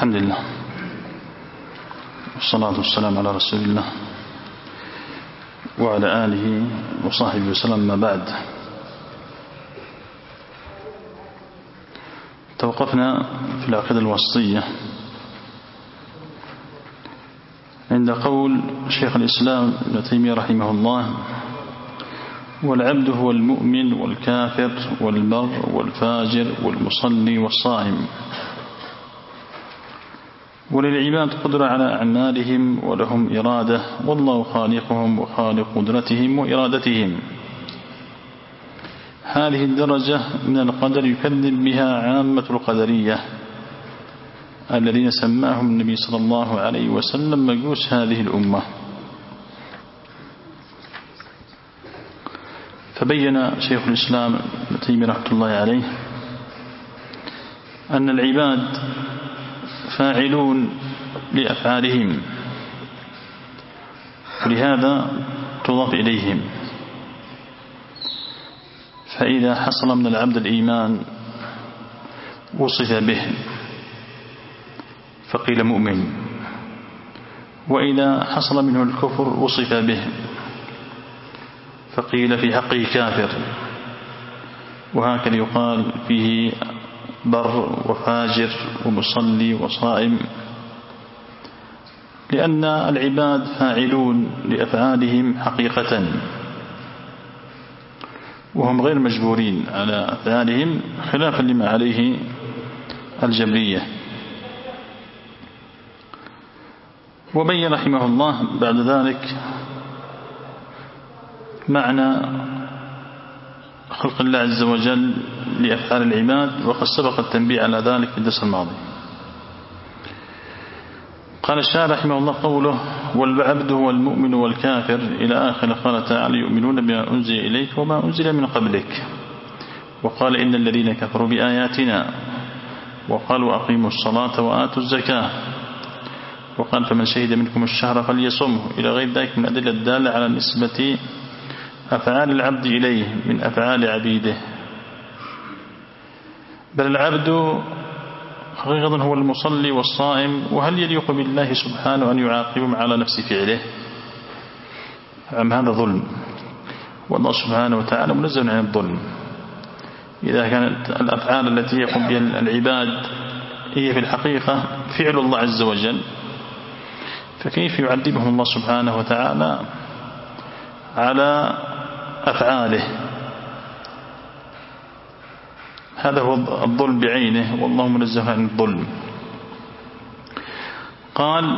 الحمد لله والصلاة والسلام على رسول الله وعلى آله وصحبه وسلم. ما بعد، توقفنا في العقيدة الوسطية عند قول شيخ الإسلام ابن تيمية رحمه الله: والعبد هو المؤمن والكافر والبر والفاجر والمصلي والصائم، وللعباد قدرة على أعمالهم ولهم إرادة، والله خالقهم وخالق قدرتهم وإرادتهم. هذه الدرجة من القدر يكذب بها عامة القدرية الذين سماهم النبي صلى الله عليه وسلم مجوس هذه الأمة. فبين شيخ الإسلام ابن تيمية رحمة الله عليه أن العباد فاعلون لأفعالهم، ولهذا تضاف إليهم. فإذا حصل من العبد الإيمان وصف به فقيل مؤمن، وإذا حصل منه الكفر وصف به فقيل في حقه كافر، وهكذا يقال فيه بر وفاجر ومصلي وصائم، لأن العباد فاعلون لأفعالهم حقيقة، وهم غير مجبورين على أفعالهم خلافا لما عليه الجبرية. وبين رحمه الله بعد ذلك معنى خلق الله عز وجل لأفعال العباد، وقد سبق التنبيه على ذلك في الدرس الماضي. قال الشاعر رحمه الله قوله: والعبد هو المؤمن والكافر إلى آخر. قال تعالى: يؤمنون بما أنزل إليك وما أنزل من قبلك. وقال: إن الذين كفروا بآياتنا وقالوا أقيموا الصلاة وآتوا الزكاة. وقال: فمن شهد منكم الشهر فليصمه، إلى غير ذلك من أدلة الدالة على نسبة أفعال العبد إليه من أفعال عبيده. بل العبد حقيقة هو المصلي والصائم. وهل يليق بالله سبحانه أن يعاقبهم على نفس فعله؟ أم هذا ظلم؟ والله سبحانه وتعالى منزه عن الظلم. إذا كانت الأفعال التي يقوم بها العباد هي في الحقيقة فعل الله عز وجل، فكيف يعذبهم الله سبحانه وتعالى على أفعاله؟ هذا هو الظلم بعينه، والله منزه عن الظلم. قال: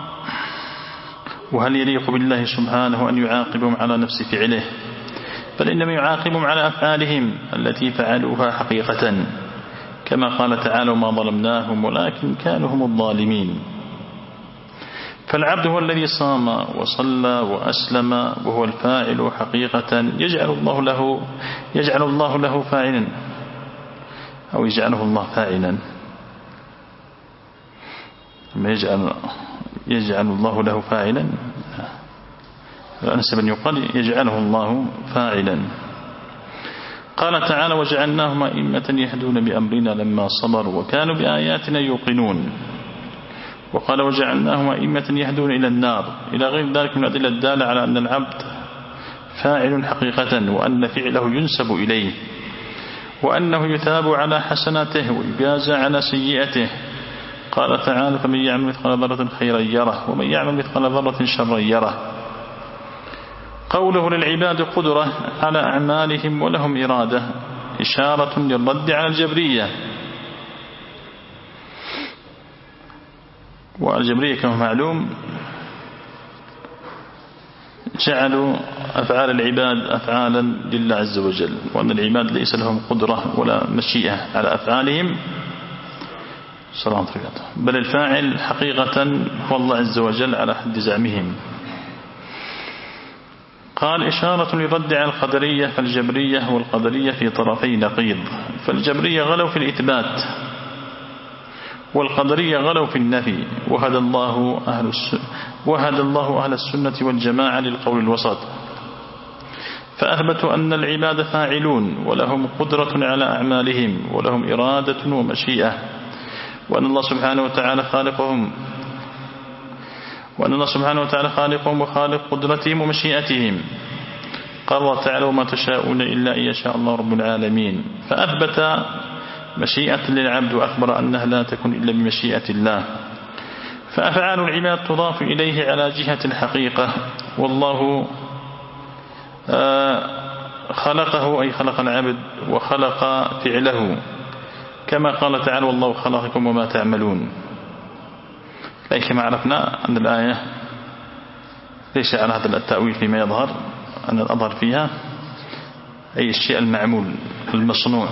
وهل يليق بالله سبحانه أن يعاقبهم على نفس فعله؟ بل إنما يعاقبهم على أفعالهم التي فعلوها حقيقة، كما قال تعالى: وما ظلمناهم ولكن كانوا هم الظالمين. فالعبد هو الذي صام وصلى وأسلم، وهو الفاعل حقيقة. يجعل الله له فاعلا، أو يجعله الله فاعلا. أما يجعل الله له فاعلا، أنسب أن يقال يجعله الله فاعلا. قال تعالى: وجعلناهم أئمة يهدون بأمرنا لما صبروا وكانوا بآياتنا يوقنون. وقال: وجعلناهم أئمة يهدون إلى النار، إلى غير ذلك من أدلة الدالة على أن العبد فاعل حقيقة، وأن فعله ينسب إليه، وأنه يثاب على حسناته ويجازى على سيئته. قال تعالى: فمن يعمل مثقال ذرة خيرا يره، ومن يعمل مثقال ذرة شرا يره. قوله: للعباد قدرة على أعمالهم ولهم إرادة، إشارة للرد على الجبرية. والجبرية كما معلوم جعلوا أفعال العباد أفعالا لله عز وجل، وأن العباد ليس لهم قدرة ولا مشيئة على أفعالهم، بل الفاعل حقيقة هو الله عز وجل على حد زعمهم. قال: إشارة للرد على القدرية. فالجبرية والقدرية في طرفي نقيض، فالجبرية غلوا في الإثبات، والقدرية غلوا في النفي. وهدى الله أهل السنة والجماعة للقول الوسط، فأثبتوا أن العباد فاعلون ولهم قدرة على أعمالهم ولهم إرادة ومشيئة، وأن الله سبحانه وتعالى خالقهم وخالق قدرتهم ومشيئتهم. قال الله تعالى: وما تشاءون إلا أن يشاء الله رب العالمين. فأثبت مشيئة للعبد وأخبر أنها لا تكون إلا بمشيئة الله. فأفعال العباد تضاف إليه على جهة الحقيقة، والله خلقه أي خلق العبد وخلق فعله، كما قال تعالى: والله خلقكم وما تعملون. لكن كما عرفنا أن الآية ليس على هذا التأويل فيما يظهر، أن الأظهر فيها أي الشيء المعمول المصنوع.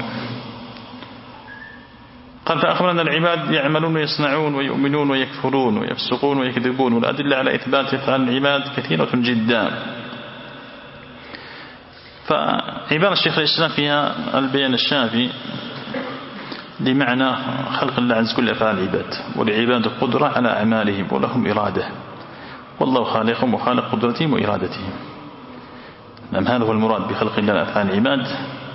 قال: فأخبر أن العباد يعملون ويصنعون ويؤمنون ويكفرون ويفسقون ويكذبون، والأدلة على إثبات أفعال العباد كثيرة جدا. فعبارة الشيخ الإسلام فيها البيان الشافي لمعنى خلق الله عز وجل أفعال العباد، ولعباد قدرة على أعمالهم ولهم إرادة، والله خالقهم وخالق قدرتهم وإرادتهم. نعم، هذا هو المراد بخلق الله أفعال العباد،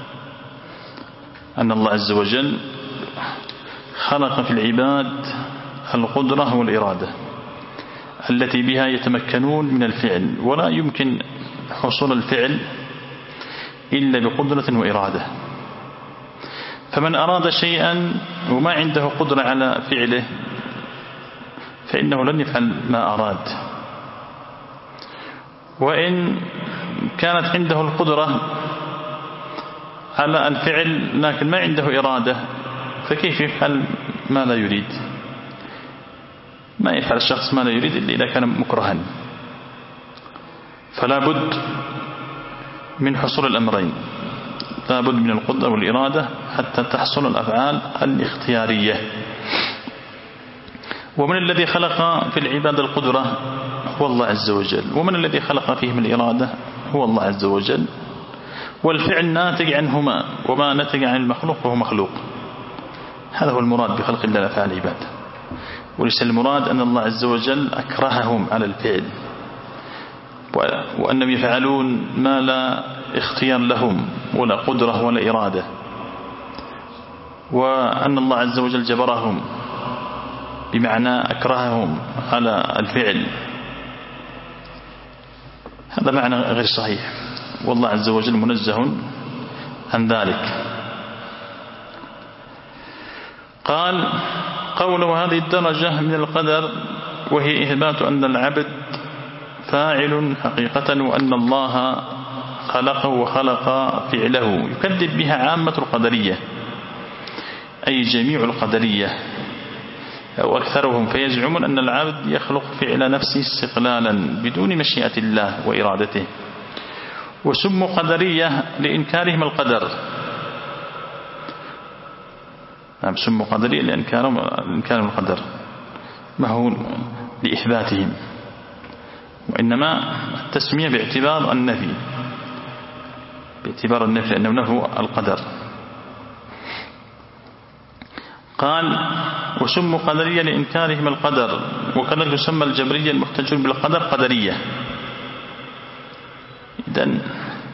أن الله عز وجل خلق في العباد القدرة والإرادة التي بها يتمكنون من الفعل، ولا يمكن حصول الفعل إلا بقدرة وإرادة. فمن أراد شيئا وما عنده قدرة على فعله فإنه لن يفعل ما أراد، وإن كانت عنده القدرة على الفعل لكن ما عنده إرادة فكيف يفعل ما لا يريد؟ ما يفعل الشخص ما لا يريد إلا إذا كان مكرها. فلا بد من حصول الأمرين، لا بد من القدرة والإرادة حتى تحصل الأفعال الاختيارية. ومن الذي خلق في العباد القدرة هو الله عز وجل، ومن الذي خلق فيهم الإرادة هو الله عز وجل، والفعل ناتج عنهما، وما نتج عن المخلوق فهو مخلوق. هذا هو المراد بخلق الله أفعال العباد، وليس المراد أن الله عز وجل أكرههم على الفعل وأنهم يفعلون ما لا اختيار لهم ولا قدرة ولا إرادة، وأن الله عز وجل جبرهم بمعنى أكرههم على الفعل. هذا معنى غير صحيح، والله عز وجل منزه عن ذلك. قال: قوله هذه الدرجة من القدر وهي إثبات أن العبد فاعل حقيقة وأن الله خلقه وخلق فعله، يكذب بها عامة القدرية أي جميع القدرية أو أكثرهم، فيزعمون أن العبد يخلق فعل نفسه استقلالا بدون مشيئة الله وإرادته، وسموا قدرية لإنكارهم القدر. نعم، سموا قدرية لإنكارهم القدر، ما هو لإثباتهم، وإنما التسمية باعتبار النفي، أنه نفوا القدر. قال: وسموا قدرية لإنكارهم القدر، وكذلك يسمى الجبرية المحتجون بالقدر قدرية. إذن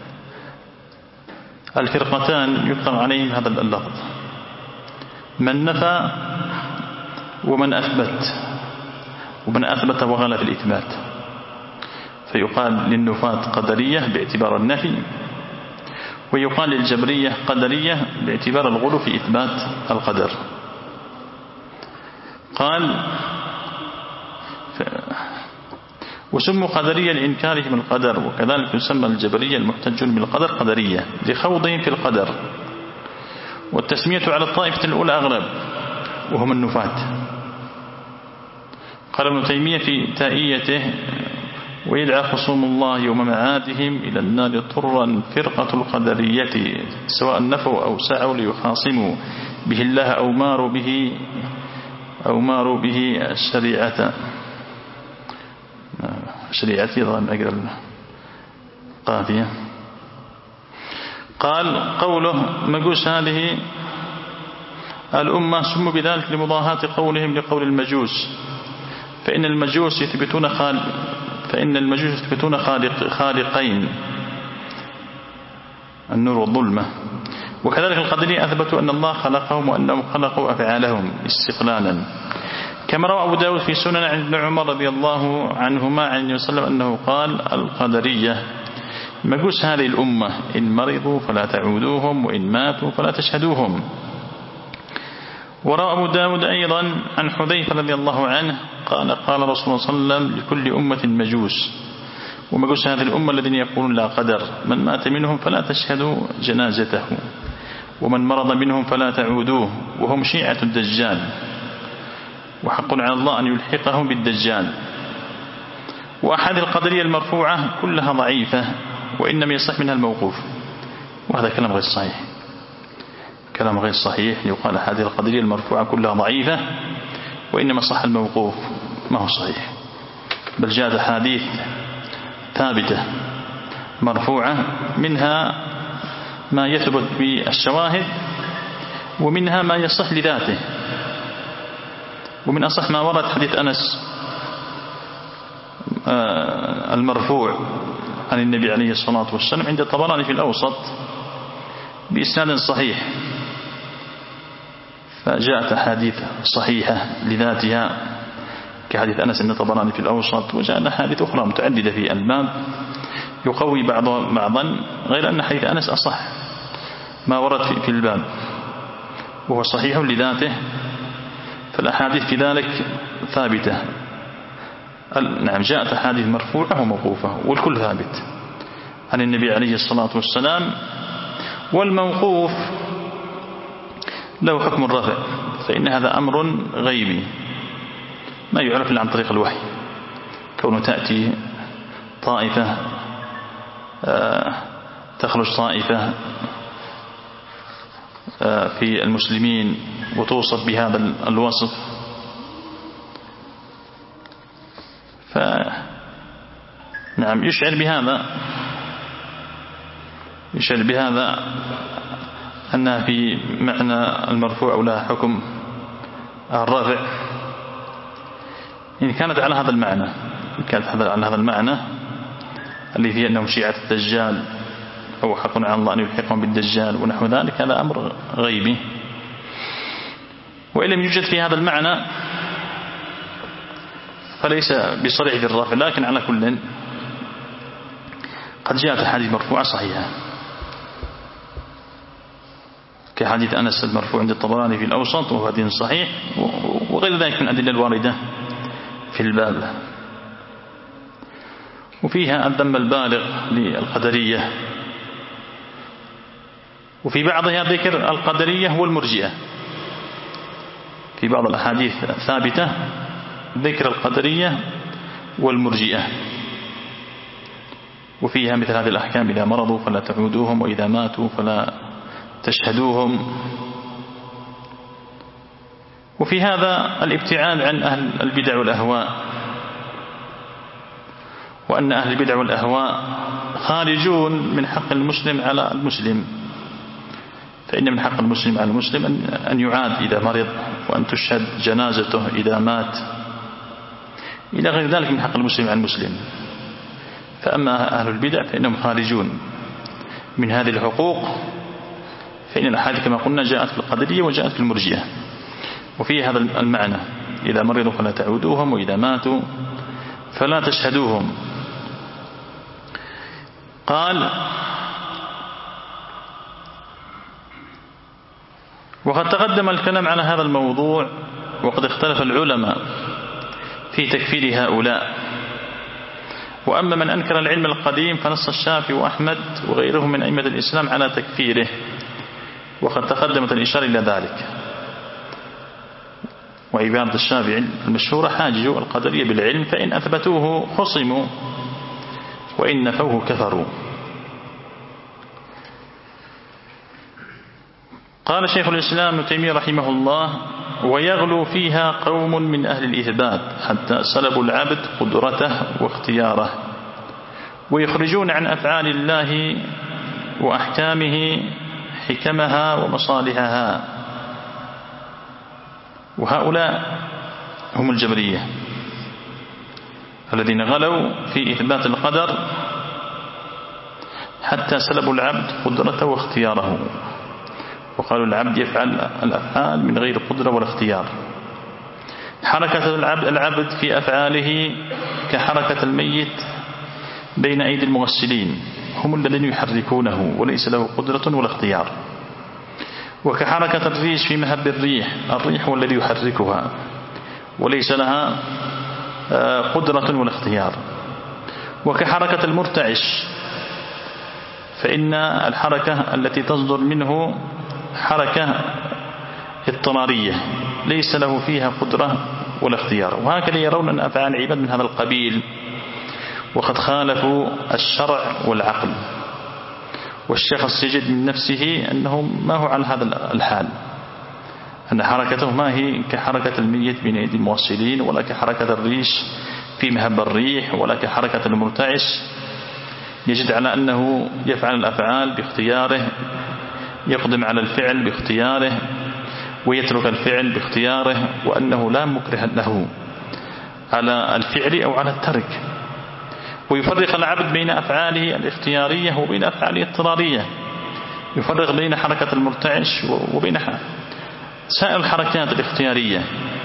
الفرقتان يطلق عليهم هذا اللفظ، من نفى ومن أثبت، ومن أثبت وغلى في الإثبات، فيقال للنفاة قدرية باعتبار النفي، ويقال للجبرية قدرية باعتبار الغلو في إثبات القدر. قال: وسموا قدرية لإنكارهم القدر، وكذلك يسمى الجبرية المحتجون بالقدر قدرية لخوضهم في القدر، والتسمية على الطائفة الأولى أغلب وهم النفاة. قال ابن تيمية في تائيته: ويدعى خصوم الله يوم معادهم إلى النار طرا فرقة القدرية، سواء نفوا أو سعوا ليخاصموا به الله أو ماروا به الشريعة. شريعتي ضمن أقرأ القافية. قال: قوله مجوس هذه الأمة سموا بذلك لمضاهاة قولهم لقول المجوس، فإن المجوس يثبتون خالقين، النور والظلمة، وكذلك القدرية أثبتوا أن الله خلقهم وأنهم خلقوا أفعالهم استقلالا، كما روى أبو داود في سنن عن ابن عمر رضي الله عنهما عن النبي صلى الله عليه وسلم أنه قال: القدرية مجوس هذه الأمة، إن مرضوا فلا تعودوهم، وإن ماتوا فلا تشهدوهم. وروى أبو داود أيضا عن حذيفة رضي الله عنه قال: قال رسول الله صلى الله عليه وسلم: لكل أمة مجوس، ومجوس هذه الأمة الذين يقولون لا قدر، من مات منهم فلا تشهدوا جنازته، ومن مرض منهم فلا تعودوه، وهم شيعة الدجال، وحق على الله أن يلحقهم بالدجال. وأحد القدرية المرفوعة كلها ضعيفة، وإنما يصح منها الموقوف، وهذا كلام غير صحيح، كلام غير صحيح. يقال هذه القدرية المرفوعة كلها ضعيفة وإنما صح الموقوف، ما هو صحيح، بل جاءت حديث ثابتة مرفوعة، منها ما يثبت بالشواهد، ومنها ما يصح لذاته. ومن أصح ما ورد حديث أنس المرفوع عن النبي عليه الصلاة والسلام عند الطبراني في الأوسط بإسناد صحيح، فجاءت أحاديث صحيحة لذاتها كحديث أنس عند الطبراني في الأوسط، وجاءت أحاديث أخرى متعددة في الباب يقوي بعضا، غير أن حديث أنس أصح ما ورد في الباب، وهو صحيح لذاته، فالأحاديث في ذلك ثابتة. نعم، جاءت أحاديث مرفوعة وموقوفة، والكل ثابت عن النبي عليه الصلاة والسلام. والموقوف له حكم الرفع، فإن هذا أمر غيبي ما يعرف إلا عن طريق الوحي، كونه تأتي طائفة تخرج طائفة في المسلمين وتوصف بهذا الوصف، فنعم يشعر بهذا أنها في معنى المرفوع أو لها حكم الرفع إن كانت على هذا المعنى، إن كانت على هذا المعنى اللي فيه أنهم شيعة الدجال أو حق على الله أن يلحقهم بالدجال ونحو ذلك، هذا أمر غيبي. وإن لم يوجد في هذا المعنى فليس بصريح في الرفع، لكن على كل قد جاءت حديث مرفوعة صحيحة كحديث أنس المرفوع عند الطبراني في الأوسط، وهو حديث صحيح، وغير ذلك من الأدلة الواردة في الباب. وفيها الذم البالغ للقدرية، وفي بعضها ذكر القدرية والمرجئة، في بعض الأحاديث الثابتة ذكر القدرية والمرجئة، وفيها مثل هذه الأحكام: إذا مرضوا فلا تعودوهم، وإذا ماتوا فلا تشهدوهم. وفي هذا الابتعاد عن أهل البدع والأهواء، وأن أهل البدع والأهواء خارجون من حق المسلم على المسلم، فإن من حق المسلم على المسلم أن يعاد إذا مرض، وأن تشهد جنازته إذا مات، إلى غير ذلك من حق المسلم على المسلم. فأما أهل البدع فإنهم خارجون من هذه الحقوق، فإن الأحاديث كما قلنا جاءت في القدرية وجاءت في المرجئة، وفي هذا المعنى: إذا مرضوا فلا تعودوهم، وإذا ماتوا فلا تشهدوهم. قال: وقد تقدم الكلام على هذا الموضوع، وقد اختلف العلماء في تكفير هؤلاء. وأما من أنكر العلم القديم فنص الشافعي وأحمد وغيرهم من أئمة الإسلام على تكفيره، وقد تقدمت الإشارة إلى ذلك. وعبارة الشافعي المشهورة: حاججوا القدرية بالعلم، فإن أثبتوه خصموا، وإن نفوه كفروا. قال شيخ الإسلام ابن تيمية رحمه الله: ويغلو فيها قوم من أهل الإثبات حتى سلبوا العبد قدرته واختياره، ويخرجون عن أفعال الله وأحكامه حكمها ومصالحها. وهؤلاء هم الجبرية الذين غلوا في إثبات القدر حتى سلبوا العبد قدرته واختياره، وقالوا العبد يفعل الأفعال من غير قدرة ولا اختيار. حركة العبد في أفعاله كحركة الميت بين أيدي المغسلين، هم الذين يحركونه وليس له قدرة ولا اختيار. وكحركة الريش في مهب الريح هو الذي يحركها وليس لها قدرة ولا اختيار. وكحركة المرتعش، فإن الحركة التي تصدر منه حركة اضطرارية ليس له فيها قدرة ولا اختيار. وهكذا يرون أن أفعال العباد من هذا القبيل، وقد خالفوا الشرع والعقل. والشخص يجد من نفسه أنه ما هو على هذا الحال، أن حركته ما هي كحركة الميت بين أيدي الموصلين، ولا كحركة الريش في مهب الريح، ولا كحركة المرتعش. يجد على أنه يفعل الأفعال باختياره، يقدم على الفعل باختياره ويترك الفعل باختياره، وأنه لا مكره له على الفعل أو على الترك. ويفرق العبد بين أفعاله الاختيارية وبين أفعاله الاضطرارية، يفرق بين حركة المرتعش وبين سائر الحركات الاختيارية.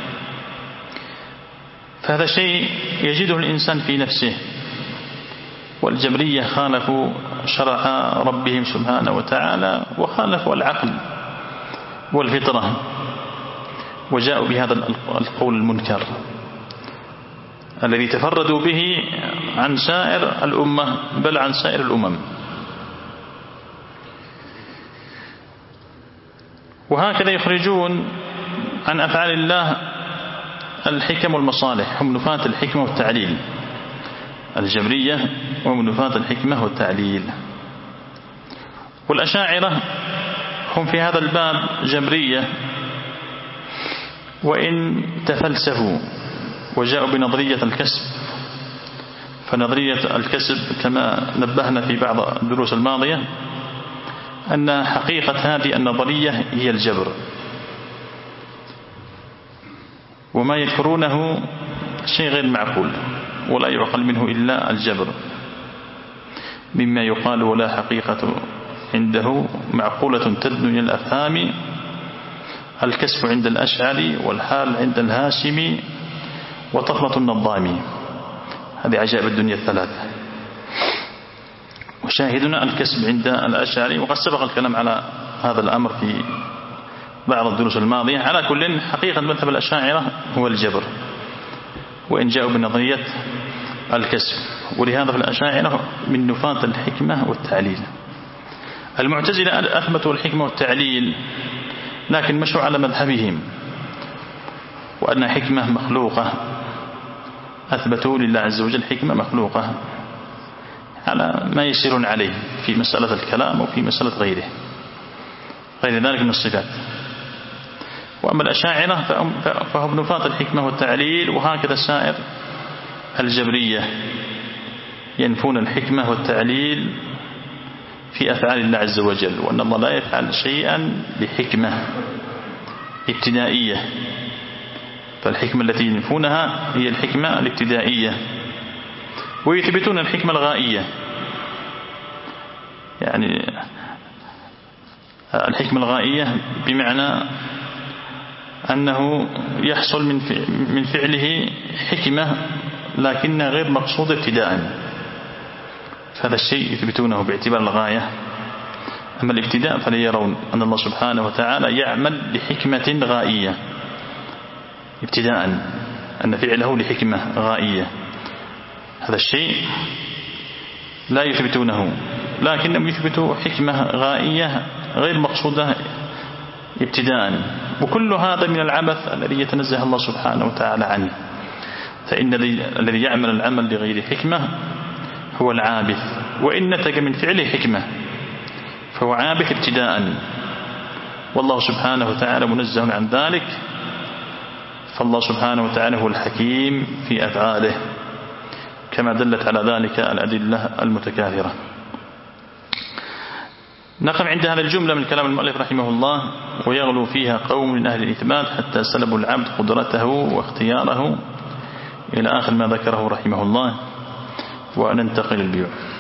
فهذا شيء يجده الإنسان في نفسه. والجبرية خالفوا شرع ربهم سبحانه وتعالى، وخالفوا العقل والفطرة، وجاءوا بهذا القول المنكر الذي تفردوا به عن سائر الأمة، بل عن سائر الأمم. وهكذا يخرجون عن أفعال الله الحكم والمصالح، هم نفاة الحكمة والتعليل. الجبرية هم نفاة الحكمة والتعليل. والأشاعرة هم في هذا الباب جبرية، وإن تفلسفوا وجاءوا بنظرية الكسب. فنظرية الكسب كما نبهنا في بعض الدروس الماضية أن حقيقة هذه النظرية هي الجبر، وما يذكرونه شيء غير معقول ولا يعقل منه إلا الجبر، مما يقال ولا حقيقة عنده معقولة تدنو إلى الأفهام، الكسب عند الأشعري والحال عند الهاشمي وطفلة النظامي. هذه عجائب الدنيا الثلاثة. وشاهدنا الكسب عند الأشعري، وقد سبق الكلام على هذا الأمر في بعض الدروس الماضية. على كل حقيقة مذهب الأشاعرة هو الجبر، وإن جاءوا بنظرية الكسب. ولهذا في الأشاعرة من نفاة الحكمة والتعليل. المعتزلة أثبتوا الحكمة والتعليل، لكن مشوا على مذهبهم، وأن حكمة مخلوقة. أثبتوا لله عز وجل حكمة مخلوقة على ما يسيرون عليه في مسألة الكلام وفي مسألة غير ذلك من الصفات. وأما الأشاعرة فهم نفاة الحكمة والتعليل، وهكذا سائر الجبرية ينفون الحكمة والتعليل في أفعال الله عز وجل، وأن الله لا يفعل شيئا بحكمة ابتدائية. فالحكمة التي ينفونها هي الحكمة الابتدائية، ويثبتون الحكمة الغائية، يعني الحكمة الغائية بمعنى أنه يحصل من فعله حكمة لكنها غير مقصودة ابتداء، فهذا الشيء يثبتونه باعتبار الغاية. أما الابتداء فلا يرون أن الله سبحانه وتعالى يعمل لحكمة غائية ابتداء، أن فعله لحكمة غائية، هذا الشيء لا يثبتونه، لكنهم يثبتوا حكمة غائية غير مقصودة ابتداء. وكل هذا من العبث الذي يتنزه الله سبحانه وتعالى عنه. فإن الذي يعمل العمل لغير حكمة هو العابث، وإن نتج من فعله حكمة فهو عابث ابتداء، والله سبحانه وتعالى منزه عن ذلك. فالله سبحانه وتعالى هو الحكيم في أفعاله، كما دلت على ذلك الأدلة المتكاثرة. نقف عند هذه الجملة من كلام المؤلف رحمه الله: ويغلو فيها قوم من أهل الإثبات حتى سلبوا العبد قدرته واختياره، إلى آخر ما ذكره رحمه الله. وننتقل البيوع.